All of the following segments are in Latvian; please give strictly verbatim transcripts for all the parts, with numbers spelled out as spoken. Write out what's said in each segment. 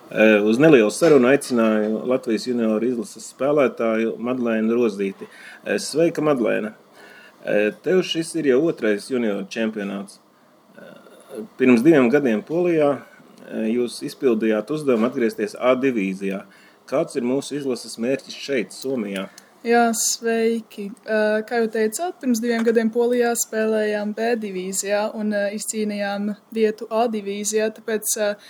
Uz nelielu sarunu aicināju Latvijas junioru izlases spēlētāju Madlēnu Rozīti. Sveika, Madlēna! Tev šis ir jau otrais junioru čempionāts. Pirms diviem gadiem Polijā jūs izpildījāt uzdevumu atgriezties A divīzijā. Kāds ir mūsu izlases mērķis šeit, Somijā? Jā, sveiki! Kā jau teicāt, pirms diviem gadiem Polijā spēlējām B divīzijā un izcīnījām vietu A divīzijā, tāpēc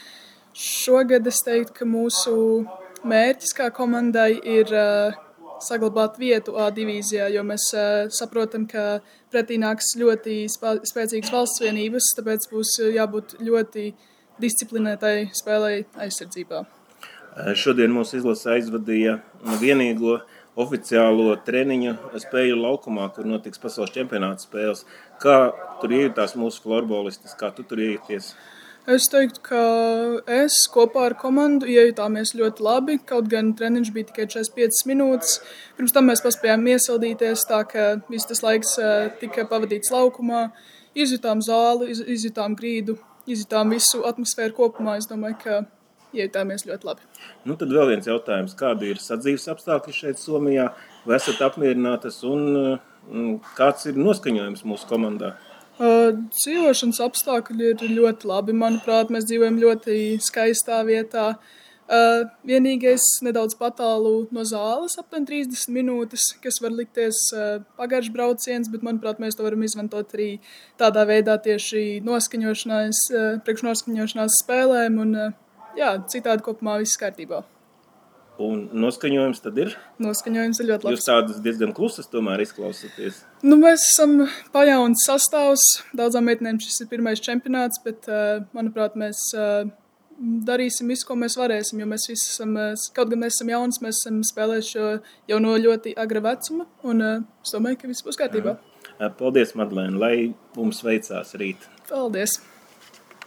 šogad es teiktu, ka mūsu mērķis kā komandai ir saglabāt vietu A divīzijā, jo mēs saprotam, ka pretī nāks ļoti spēcīgas valsts vienības, tāpēc būs jābūt ļoti disciplinētai spēlei aizsardzībā. Šodien mūsu izlase aizvadīja vienīgo oficiālo treniņu spēļu laukumā, kur notiks pasaules čempionāta spēles. Kā tur iejutās mūsu floorbolistis? Kā tu tur iejuties? Es teiktu, ka es kopā ar komandu iejutāmies ļoti labi, kaut gan treniņš bija tikai četrdesmit piecas minūtes. Pirms tam mēs paspējām iesildīties, tā ka viss tas laiks tika pavadīts laukumā. Izjutām zāli, izjutām grīdu, izjutām visu atmosfēru kopumā. Es domāju, ka iejutāmies ļoti labi. Nu, tad vēl viens jautājums. Kādi ir sadzīves apstākļi šeit Somijā? Vai esat apmierinātas un kāds ir noskaņojums mūsu komandā? Dzīvošanas apstākļi ir ļoti labi. Manuprāt, mēs dzīvojam ļoti skaistā vietā. Vienīgais nedaudz patālu no zāles, aptuveni trīsdesmit minūtes, kas var likties pagaršs brauciens, bet, manuprāt, mēs to varam izmantot arī tādā veidā tieši noskaņošanās, priekšnoskaņošanās spēlēm un jā, citādi kopumā viss kārtībā. Un noskaņojums tad ir? Noskaņojums ir ļoti labs. Jūs tādas diezgan klusas tomēr izklausaties. Nu, mēs esam pajauns sastāvs. Daudzām meitenēm šis ir pirmais čempionāts, bet, manuprāt, mēs darīsim visu, ko mēs varēsim, jo mēs visi esam, kaut gan mēs esam jauns, mēs esam spēlējuši jau no ļoti agra vecuma, un es domāju, ka viss būs kārtībā. Jā. Paldies, Madlēna, lai mums veicās rīt. Paldies!